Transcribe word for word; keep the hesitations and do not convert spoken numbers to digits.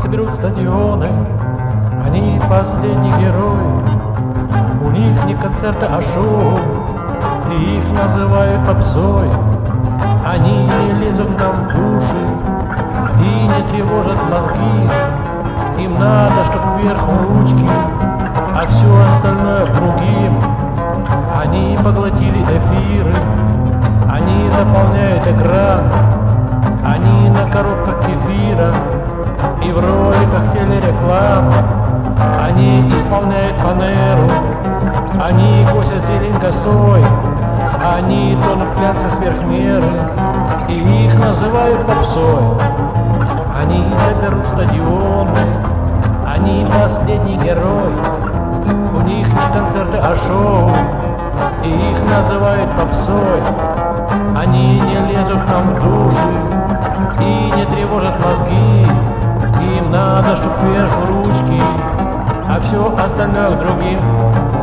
соберут стадионы. Они последние герои. У них не концерты, а шоу. И их называют попсой. Они не лезут нам в уши и не тревожат мозги. Им надо, чтоб вверху ручки, а все остальное другим. Они поглотили эфиры, они заполняют экран. Они на коробках кефира и в роликах телереклам. Они исполняют фанеру, они косят зелень косой. Они тонут в глянце сверх меры, и их называют попсой. Они соберут стадионы, они последний герой. У них не концерты, а шоу, и их называют попсой. Они не лезут нам в души и не тревожат мозги. Им надо, чтоб вверх ручки, а все остальное к другим.